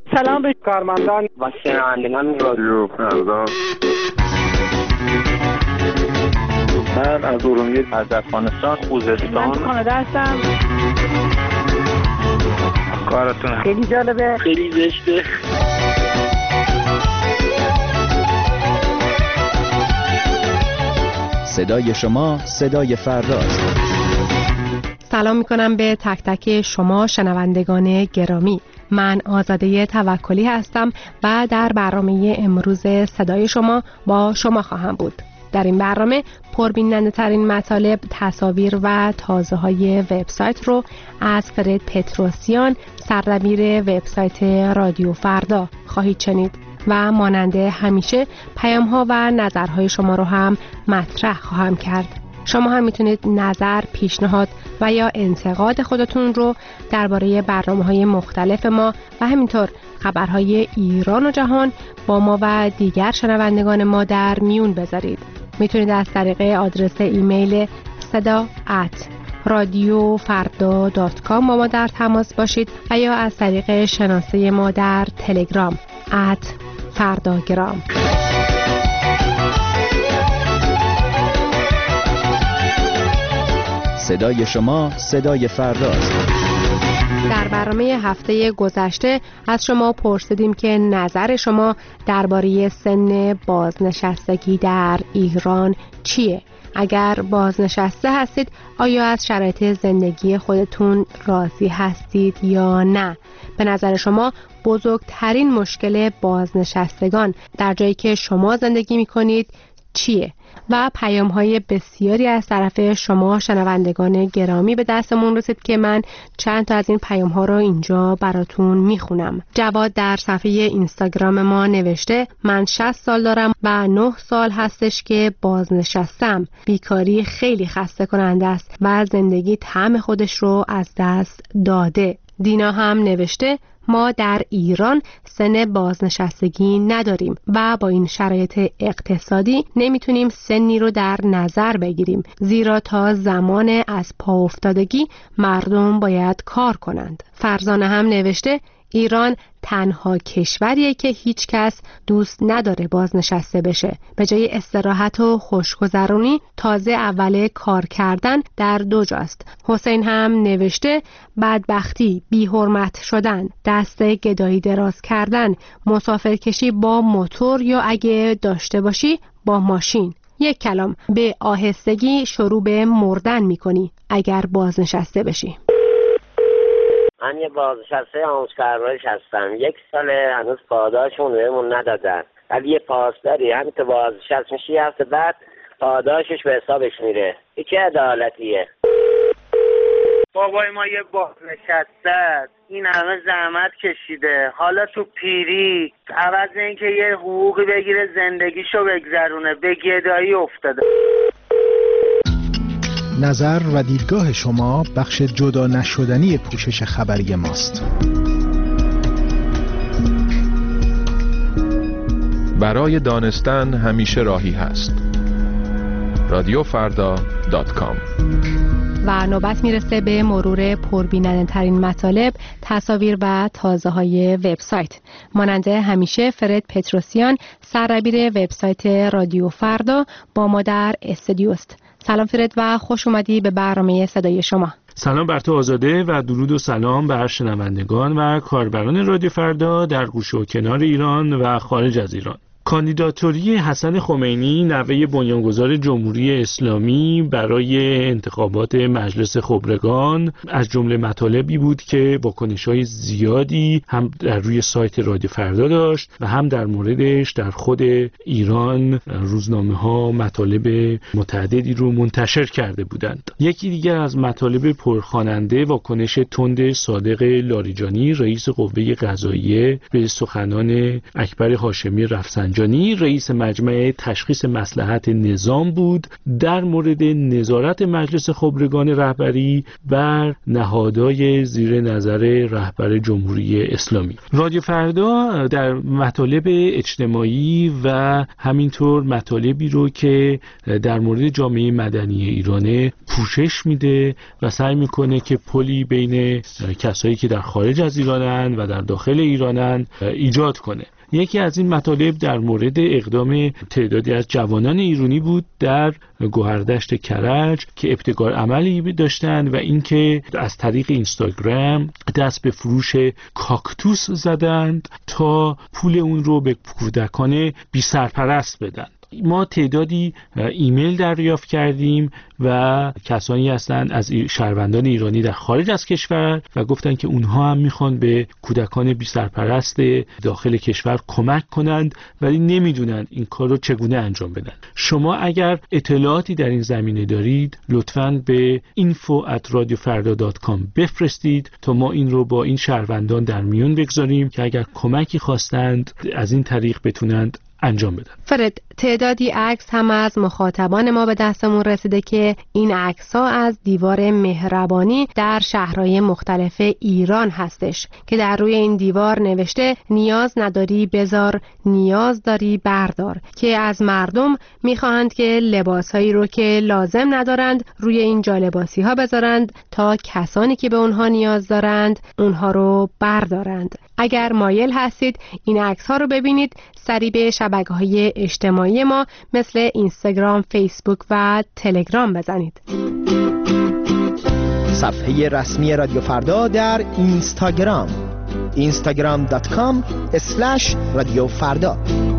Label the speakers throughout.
Speaker 1: سلام به
Speaker 2: کارمندان و شنوندگان رادیو فردا.
Speaker 3: من از ارومیه، از افغانستان، خوزستان.
Speaker 1: من تو کانادا هستم.
Speaker 3: کارتون
Speaker 1: خیلی جالبه،
Speaker 2: خیلی زشته.
Speaker 4: صدای شما صدای فرداست.
Speaker 5: سلام میکنم به تک تک شما شنوندگان گرامی. من آزاده توکلی هستم و در برنامه امروز صدای شما با شما خواهم بود. در این برنامه پربیننده ترین مطالب، تصاویر و تازه های وبسایت رو از فرید پتروسیان، سردبیر وبسایت رادیو فردا خواهید شنید و مانند همیشه پیام ها و نظرهای شما رو هم مطرح خواهم کرد. شما هم میتونید نظر، پیشنهاد و یا انتقاد خودتون رو درباره برنامه‌های مختلف ما و همینطور خبرهای ایران و جهان با ما و دیگر شنوندگان ما در میون بذارید. میتونید از طریق آدرس ایمیل sada@radiofarda.com با ما در تماس باشید و یا از طریق شناسه ما در تلگرام @فرداگرام.
Speaker 4: صدای شما صدای فرداست.
Speaker 5: در برنامه هفته گذشته از شما پرسیدیم که نظر شما درباره سن بازنشستگی در ایران چیه؟ اگر بازنشسته هستید آیا از شرایط زندگی خودتون راضی هستید یا نه؟ به نظر شما بزرگترین مشکل بازنشستگان در جایی که شما زندگی می‌کنید چیه؟ و پیام‌های بسیاری از طرف شما شنوندگان گرامی به دستمون رسید که من چند تا از این پیام‌ها رو اینجا براتون میخونم. جواد در صفحه اینستاگرام ما نوشته من 60 سال دارم و 9 سال هستش که بازنشستم. بیکاری خیلی خسته کننده است و زندگی طعم خودش رو از دست داده. دینا هم نوشته ما در ایران سن بازنشستگی نداریم و با این شرایط اقتصادی نمیتونیم سنی رو در نظر بگیریم، زیرا تا زمان از پا افتادگی مردم باید کار کنند. فرزانه هم نوشته ایران تنها کشوریه که هیچ کس دوست نداره بازنشسته بشه. به جای استراحت و خوشگذرونی تازه اول کار کردن در دو جاست. حسین هم نوشته بدبختی، بی‌حرمت شدن، دست گدایی دراز کردن، مسافرکشی با موتور یا اگه داشته باشی با ماشین. یک کلام، به آهستگی شروع به مردن میکنی اگر بازنشسته بشی.
Speaker 6: من یه بازنشسته آموزپرورش هستم. 1 ساله هنوز پاداشمون بهمون ندادن. ولی یه پاسداری همین که بازنشسته میشی هفته بعد پاداشش به حسابش میره. این چه عدالتیه؟
Speaker 7: بابای ما یه بازنشسته است. این همه زحمت کشیده. حالا تو پیری عوض اینکه یه حقوقی بگیره زندگیشو بگذرونه به گدایی افتاده.
Speaker 8: نظر و دیدگاه شما بخش جدا نشدنی پوشش خبری ماست.
Speaker 9: برای دانستن همیشه راهی هست. radiofarda.com.
Speaker 5: و نوبت میرسه به مرور پربیننده ترین مطالب، تصاویر و تازه های وبسایت. مانند همیشه فرید پتروسیان، سردبیر وبسایت رادیو فردا با ما در استودیو است. سلام فرید و خوش اومدی به برنامه صدای شما.
Speaker 10: سلام بر تو آزاده و درود و سلام بر شنوندگان و کاربران رادیو فردا در گوشه و کنار ایران و خارج از ایران. کاندیداتوری حسن خمینی نوه بنیانگذار جمهوری اسلامی برای انتخابات مجلس خبرگان از جمله مطالبی بود که واکنش‌های زیادی هم در روی سایت رادیو فردا داشت و هم در موردش در خود ایران روزنامه‌ها مطالب متعددی رو منتشر کرده بودند. یکی دیگر از مطالب پرخواننده واکنش تند صادق لاریجانی رئیس قوه قضاییه به سخنان اکبر هاشمی رفسنجانی رفسنجانی رئیس مجمع تشخیص مصلحت نظام بود در مورد نظارت مجلس خبرگان رهبری بر نهادهای زیر نظر رهبر جمهوری اسلامی. رادیو فردا در مطالب اجتماعی و همینطور مطالبی رو که در مورد جامعه مدنی ایرانه پوشش میده و سعی میکنه که پلی بین کسایی که در خارج از ایرانن و در داخل ایرانن ایجاد کنه. یکی از این مطالب در مورد اقدام تعدادی از جوانان ایرانی بود در گوهردشت کرج که ابتکار عملی داشتن و اینکه از طریق اینستاگرام دست به فروش کاکتوس زدند تا پول اون رو به کودکان بی سرپرست بدن. ما تعدادی ایمیل دریافت کردیم و کسانی هستند از شهروندان ایرانی در خارج از کشور و گفتن که اونها هم میخوان به کودکان بی سرپرست داخل کشور کمک کنند ولی نمیدونن این کار رو چگونه انجام بدن. شما اگر اطلاعاتی در این زمینه دارید لطفاً به info@radiofarda.com بفرستید تا ما این رو با این شهروندان در میون بگذاریم که اگر کمکی خواستند از این طریق بتونند انجام بدن.
Speaker 5: فرد، تعدادی عکس هم از مخاطبان ما به دستمون رسیده که این عکس‌ها از دیوار مهربانی در شهرهای مختلف ایران هستش که در روی این دیوار نوشته نیاز نداری بذار، نیاز داری بردار، که از مردم میخواهند که لباسهایی رو که لازم ندارند روی این جالباسی ها بذارند تا کسانی که به اونها نیاز دارند اونها رو بردارند. اگر مایل هستید این عکس ها رو ببینید، سریع به شبکه‌های اجتماعی ما مثل اینستاگرام، فیسبوک و تلگرام بزنید.
Speaker 1: صفحه رسمی رادیو فردا در اینستاگرام instagram.com/رادیو فردا.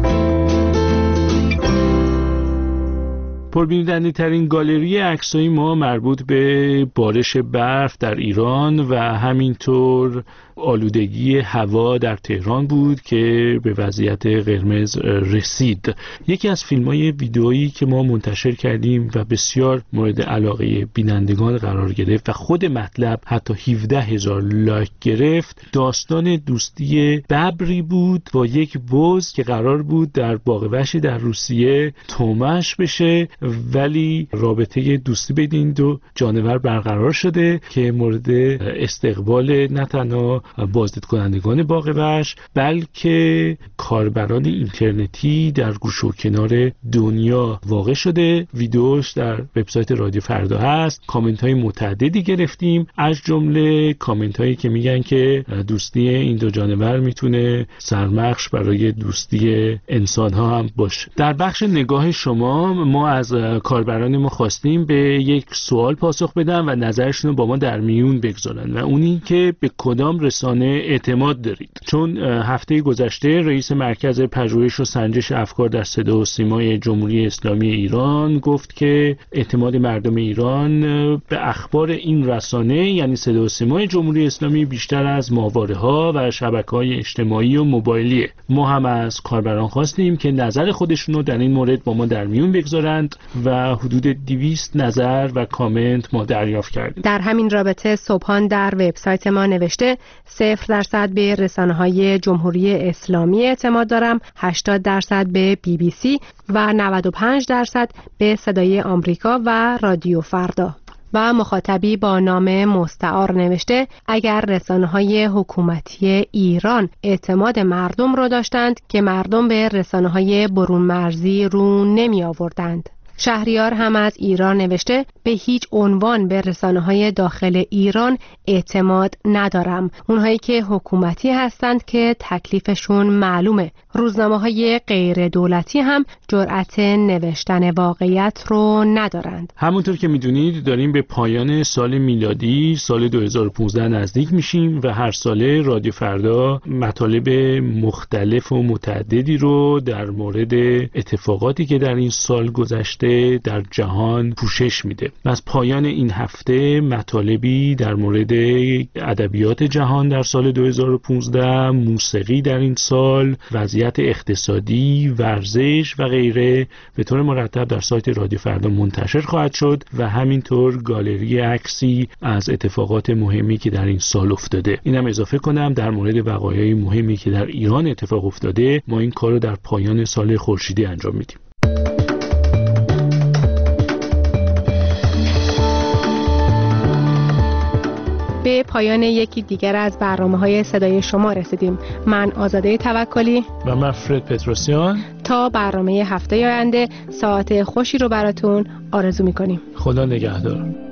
Speaker 10: پربیننده ترین گالری عکسای ما مربوط به بارش برف در ایران و همینطور آلودگی هوا در تهران بود که به وضعیت قرمز رسید. یکی از فیلم‌های ویدئویی که ما منتشر کردیم و بسیار مورد علاقه بینندگان قرار گرفت و خود مطلب حتی 17,000 لایک گرفت، داستان دوستی ببری بود با یک بز که قرار بود در باغ وحشی در روسیه تومش بشه، ولی رابطه دوستی بین این دو جانور برقرار شده که مورد استقبال نه تنها بازدید کنندگان باغ وحش بلکه کاربران اینترنتی در گوشه و کنار دنیا واقع شده. ویدیوش در وبسایت رادیو فردا هست. کامنت های متعددی گرفتیم، از جمله کامنت هایی که میگن که دوستی این دو جانور میتونه سرمخش برای دوستی انسان ها هم باشه. در بخش نگاه شما ما از کاربران ما خواستیم به یک سوال پاسخ بدن و نظرشون رو با ما در میون بگذارن و اونی که به کدام رسانه اعتماد دارید. چون هفته گذشته رئیس مرکز پژوهش و سنجش افکار در صدا و سیمای جمهوری اسلامی ایران گفت که اعتماد مردم ایران به اخبار این رسانه یعنی صدا و سیمای جمهوری اسلامی بیشتر از ماهواره‌ها و شبکه‌های اجتماعی و موبایلیه. ما هم از کاربران خواستیم که نظر خودشون رو در این مورد با ما در میون بگذارند و حدود 200 نظر و کامنت ما دریافت کردیم.
Speaker 5: در همین رابطه صبحان در وبسایت ما نوشته 0% به رسانه‌های جمهوری اسلامی اعتماد دارم، 80% به BBC و 95% به صدای آمریکا و رادیو فردا. و مخاطبی با نام مستعار نوشته اگر رسانه‌های حکومتی ایران اعتماد مردم را داشتند که مردم به رسانه‌های برون مرزی رو نمی آوردند. شهریار هم از ایران نوشته به هیچ عنوان به رسانه‌های داخل ایران اعتماد ندارم. اونهایی که حکومتی هستند که تکلیفشون معلومه. روزنامه‌های غیر دولتی هم جرأت نوشتن واقعیت رو ندارند.
Speaker 10: همونطور که میدونید داریم به پایان سال میلادی سال 2015 نزدیک میشیم و هر ساله رادیو فردا مطالب مختلف و متعددی رو در مورد اتفاقاتی که در این سال گذشته هفته در جهان پوشش میده. از پایان این هفته مطالبی در مورد ادبیات جهان در سال 2015، موسیقی در این سال، وضعیت اقتصادی، ورزش و غیره به طور مرتب در سایت رادیو فردا منتشر خواهد شد و همینطور گالری عکسی از اتفاقات مهمی که در این سال افتاده. اینم اضافه کنم در مورد وقایع مهمی که در ایران اتفاق افتاده، ما این کارو در پایان سال خورشیدی انجام میدیم.
Speaker 5: به پایان یکی دیگر از برنامه‌های صدای شما رسیدیم. من آزاده توکلی
Speaker 10: و من فرد پتروسیان
Speaker 5: تا برنامه هفته آینده ساعت خوشی رو براتون آرزو می‌کنیم.
Speaker 10: خدا نگهدار.